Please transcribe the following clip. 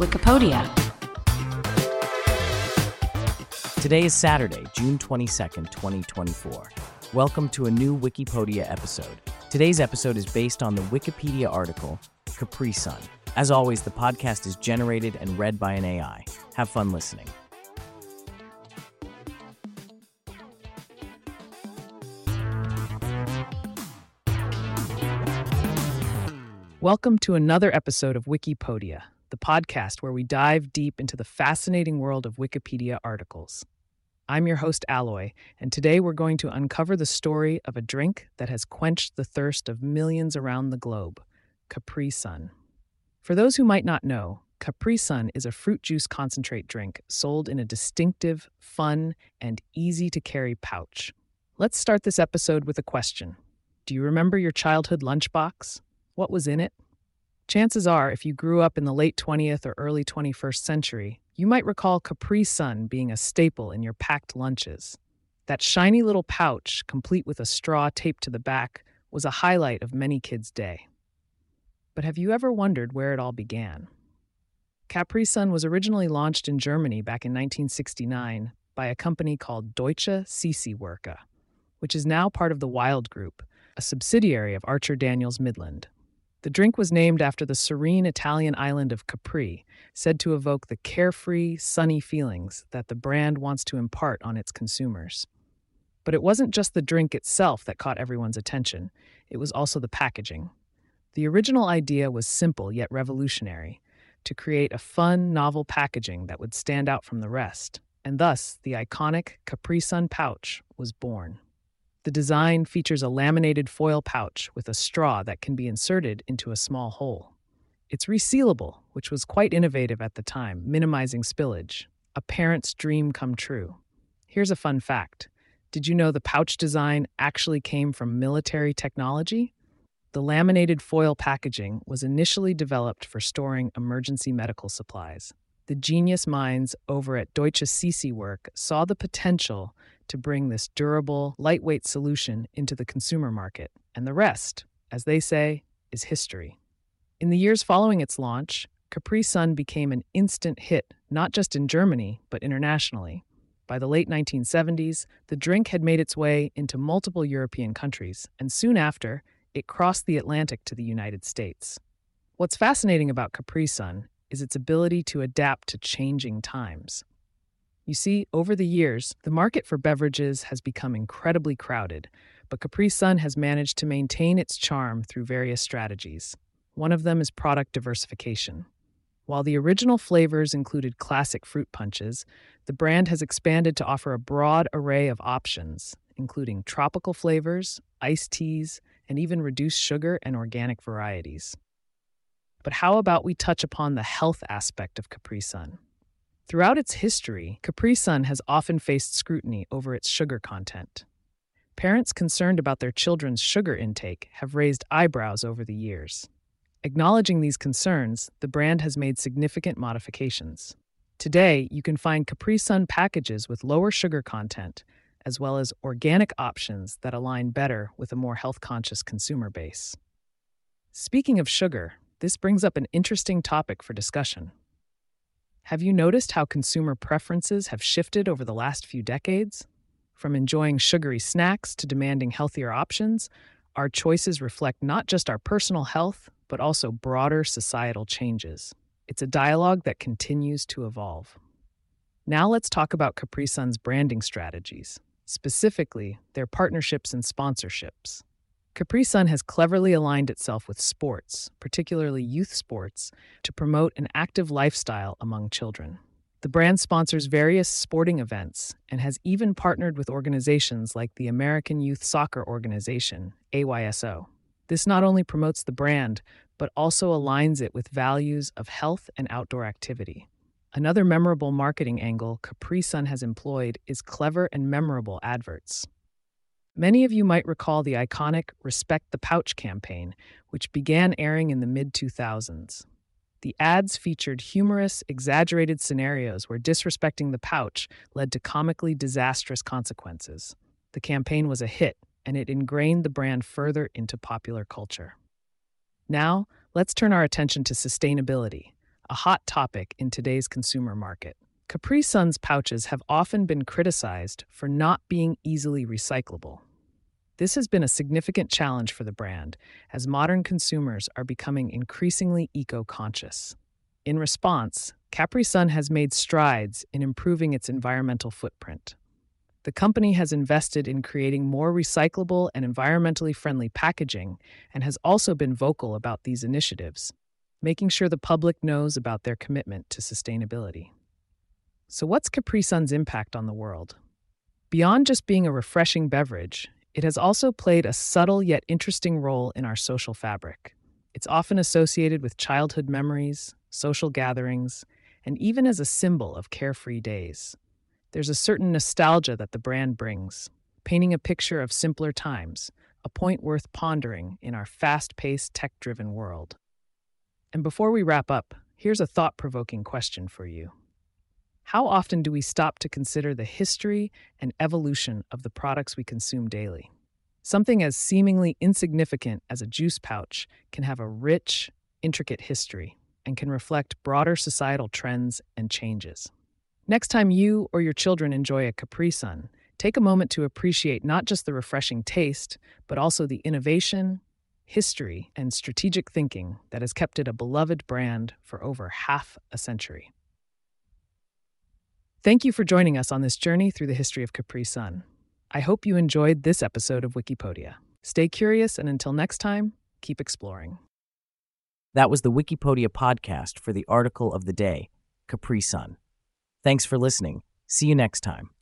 Wikipedia. Today is Saturday, June 22nd, 2024. Welcome to a new Wikipedia episode. Today's episode is based on the Wikipedia article, Capri Sun. As always, the podcast is generated and read by an AI. Have fun listening. Welcome to another episode of Wikipedia, the podcast where we dive deep into the fascinating world of Wikipedia articles. I'm your host, Alloy, and today we're going to uncover the story of a drink that has quenched the thirst of millions around the globe, Capri Sun. For those who might not know, Capri Sun is a fruit juice concentrate drink sold in a distinctive, fun, and easy-to-carry pouch. Let's start this episode with a question. Do you remember your childhood lunchbox? What was in it? Chances are, if you grew up in the late 20th or early 21st century, you might recall Capri Sun being a staple in your packed lunches. That shiny little pouch, complete with a straw taped to the back, was a highlight of many kids' day. But have you ever wondered where it all began? Capri Sun was originally launched in Germany back in 1969 by a company called Deutsche Sisi-Werke, which is now part of the Wild Group, a subsidiary of Archer Daniels Midland. The drink was named after the serene Italian island of Capri, said to evoke the carefree, sunny feelings that the brand wants to impart on its consumers. But it wasn't just the drink itself that caught everyone's attention. It was also the packaging. The original idea was simple yet revolutionary, to create a fun, novel packaging that would stand out from the rest, and thus the iconic Capri Sun pouch was born. The design features a laminated foil pouch with a straw that can be inserted into a small hole. It's resealable, which was quite innovative at the time, minimizing spillage. A parent's dream come true. Here's a fun fact. Did you know the pouch design actually came from military technology? The laminated foil packaging was initially developed for storing emergency medical supplies. The genius minds over at Deutsche Sisi-Werke saw the potential to bring this durable, lightweight solution into the consumer market, and the rest, as they say, is history. In the years following its launch, Capri Sun became an instant hit, not just in Germany, but internationally. By the late 1970s, the drink had made its way into multiple European countries, and soon after, it crossed the Atlantic to the United States. What's fascinating about Capri Sun is its ability to adapt to changing times. You see, over the years, the market for beverages has become incredibly crowded, but Capri Sun has managed to maintain its charm through various strategies. One of them is product diversification. While the original flavors included classic fruit punches, the brand has expanded to offer a broad array of options, including tropical flavors, iced teas, and even reduced sugar and organic varieties. But how about we touch upon the health aspect of Capri Sun? Throughout its history, Capri Sun has often faced scrutiny over its sugar content. Parents concerned about their children's sugar intake have raised eyebrows over the years. Acknowledging these concerns, the brand has made significant modifications. Today, you can find Capri Sun packages with lower sugar content, as well as organic options that align better with a more health-conscious consumer base. Speaking of sugar, this brings up an interesting topic for discussion. Have you noticed how consumer preferences have shifted over the last few decades? From enjoying sugary snacks to demanding healthier options, our choices reflect not just our personal health, but also broader societal changes. It's a dialogue that continues to evolve. Now let's talk about Capri Sun's branding strategies, specifically their partnerships and sponsorships. Capri Sun has cleverly aligned itself with sports, particularly youth sports, to promote an active lifestyle among children. The brand sponsors various sporting events and has even partnered with organizations like the American Youth Soccer Organization, AYSO. This not only promotes the brand, but also aligns it with values of health and outdoor activity. Another memorable marketing angle Capri Sun has employed is clever and memorable adverts. Many of you might recall the iconic Respect the Pouch campaign, which began airing in the mid-2000s. The ads featured humorous, exaggerated scenarios where disrespecting the pouch led to comically disastrous consequences. The campaign was a hit, and it ingrained the brand further into popular culture. Now, let's turn our attention to sustainability, a hot topic in today's consumer market. Capri Sun's pouches have often been criticized for not being easily recyclable. This has been a significant challenge for the brand, as modern consumers are becoming increasingly eco-conscious. In response, Capri Sun has made strides in improving its environmental footprint. The company has invested in creating more recyclable and environmentally friendly packaging and has also been vocal about these initiatives, making sure the public knows about their commitment to sustainability. So what's Capri Sun's impact on the world? Beyond just being a refreshing beverage, it has also played a subtle yet interesting role in our social fabric. It's often associated with childhood memories, social gatherings, and even as a symbol of carefree days. There's a certain nostalgia that the brand brings, painting a picture of simpler times, a point worth pondering in our fast-paced, tech-driven world. And before we wrap up, here's a thought-provoking question for you. How often do we stop to consider the history and evolution of the products we consume daily? Something as seemingly insignificant as a juice pouch can have a rich, intricate history and can reflect broader societal trends and changes. Next time you or your children enjoy a Capri Sun, take a moment to appreciate not just the refreshing taste, but also the innovation, history, and strategic thinking that has kept it a beloved brand for over half a century. Thank you for joining us on this journey through the history of Capri Sun. I hope you enjoyed this episode of Wikipedia. Stay curious, and until next time, keep exploring. That was the Wikipedia podcast for the article of the day, Capri Sun. Thanks for listening. See you next time.